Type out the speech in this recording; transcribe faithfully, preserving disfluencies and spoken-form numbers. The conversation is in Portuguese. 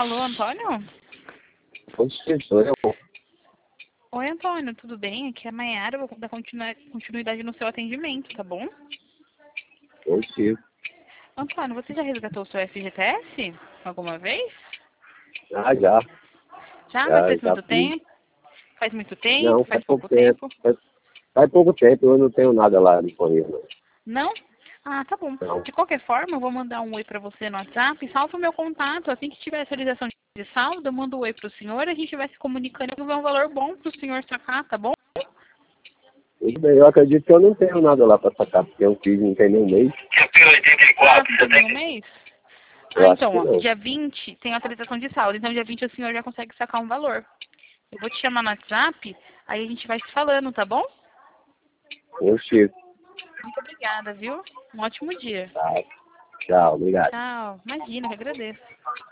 Alô, Antônio? Oxe, sou eu. Oi, Antônio, tudo bem? Aqui é a Mayara, vou dar continua- continuidade no seu atendimento, tá bom? Oxe, Antônio, você já resgatou o seu F G T S alguma vez? ah, já. Já? Mas Já, faz já muito fiz. tempo? Faz muito tempo? Não, Faz faz pouco pouco tempo. tempo? Faz, faz pouco tempo, eu não tenho nada lá disponível. Não? Ah, tá bom. Não. De qualquer forma, eu vou mandar um oi pra você no WhatsApp. Salva o meu contato. Assim que tiver atualização de saldo, eu mando um oi pro senhor. A gente vai se comunicando. Eu vou ver um valor bom pro senhor sacar, tá bom? Tudo bem, eu acredito que eu não tenho nada lá pra sacar, porque eu fiz não tem nem um mês. Ah, não tem um mês? Eu Ah, acho então, que ó, não. dia vinte tem atualização de saldo. Então, dia vinte o senhor já consegue sacar um valor. Eu vou te chamar no WhatsApp, aí a gente vai se falando, tá bom? Oxe, Muito obrigada, viu? Um ótimo dia. tá. Tchau, obrigado. Tchau. Imagina, que agradeço.